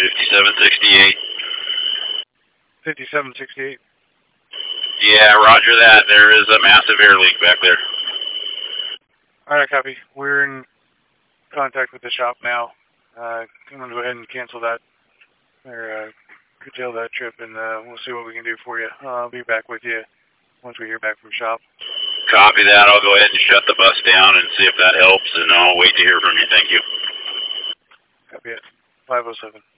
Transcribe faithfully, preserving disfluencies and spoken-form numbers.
fifty-seven sixty-eight. fifty-seven sixty-eight. Yeah, roger that. There is a massive air leak back there. Alright, copy. We're in contact with the shop now. Uh, I'm going to go ahead and cancel that, or uh, curtail that trip, and uh, we'll see what we can do for you. Uh, I'll be back with you once we hear back from shop. Copy that. I'll go ahead and shut the bus down and see if that helps, and I'll wait to hear from you. Thank you. Copy it. five oh seven.